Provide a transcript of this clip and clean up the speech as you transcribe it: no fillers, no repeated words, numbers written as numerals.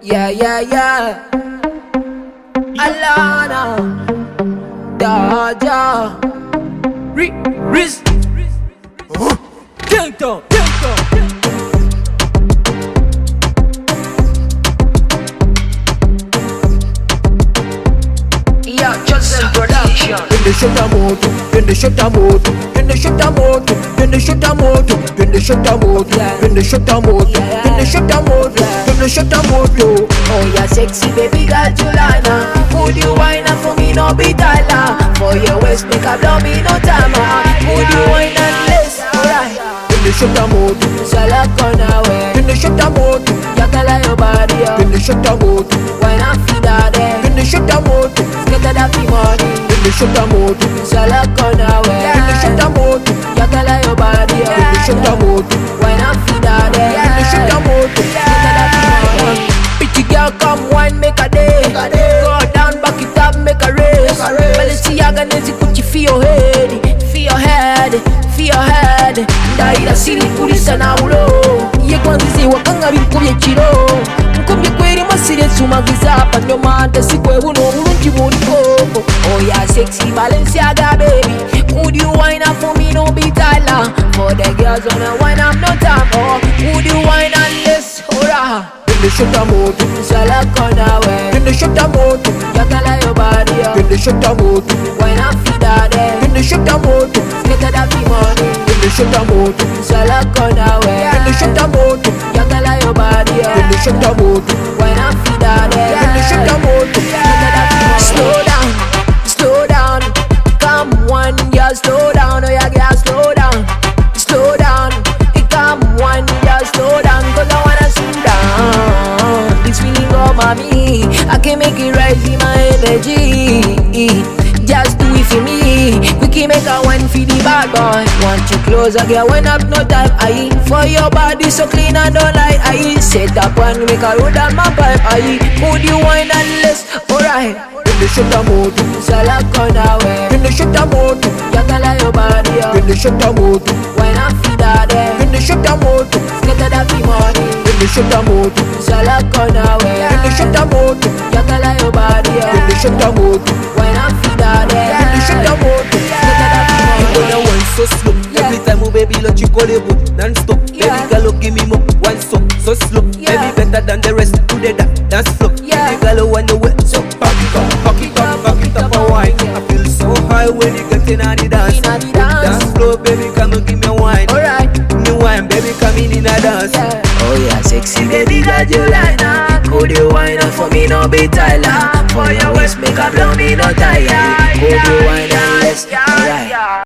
Yeah, yeah, yeah. Alana, Daja, Riz, Tinto. Yeah, Johnson Production. In the shutter mode, in the shutter mode, in the shutter mode, in the shutter mode, in the shutter mode, in the shutter mode, in the shutter mode, in the shutter mode, yo. Oh, yeah, sexy baby girl Julana. Would you whine up for me, no be Tyler? For your waist, make a blow me, no timer. Would you whine and lace, alright? In the shutter mode, Salak on away. in the shutter mode, Yakala your body up. in the shutter mode, Why not feed that in the shutter mode, Get that money. in the shutter mode, Salak on away. in the shutter mode, Yakala your body in the up. shutter mode, Why not feed that in the shutter mode. Pretty girl, come wine, make a day. Go down, back it up, make a race. Balenciaga nezi Gucci for your head, for your head, for your head. Ndaira siri kulisa na ulo. Ye kwanzizi wakanga bikubye kiro. Mkubye kweri masire sumagiza panyoma ndasikwe buno bulungi buliko. Oh yeah, sexy Balenciaga baby. Would you wine up for me, no be Tyler? For the girls on the wine, I'm no time. Oh, would you wine and this? Hurrah! In the shutter mode, Salak on away. in the shutter mode, Yakala your body up. in the shutter mode, Why not feed that in the shutter mode, Get that money. in the shutter mode, Salak on away. in the shutter mode, Yakala your body up. in the shutter mode, Why not feed that in the shutter mode. Slow down, slow down. Come one, yeah, slow down. Oh yeah, girl, slow down, slow down. Come one, yeah, slow down. 'Cause I wanna slow down. This feeling of mommy, I can make it rise in my energy. Just do it for me. We can make a one for the bad boy. Want you closer, girl, when up no time. I for your body so clean and don't lie. I set up and make a road on my pipe. I put you wine and less, alright. In the shutter mode, Salak on away. in the shutter mode, Yakala your body up. in the shutter mode, Why not feed that in the shutter mode, Get that money. in the shutter mode, Salak on away. in the shutter mode, Yakala your body in the up. shutter mode, Why not feed that in the shutter mode. You wanna one so slow. Every time we baby let you call it non-stop. Yeah. Baby girl, give me more. One so slow. Yeah. Baby better than the rest. Do the dance flow. Yeah. Baby girl, when you wet, so back it up, back it up, back it up, and wine. I feel so high when you get in on the dance. In on the dance. Dance flow, baby, come and give me wine. Alright. Give me wine, baby, come in a dance. Yeah. Oh yeah, sexy baby girl, you like that. Could you wine up for me, no be Tyler? For your waist, make a blow me, no tire.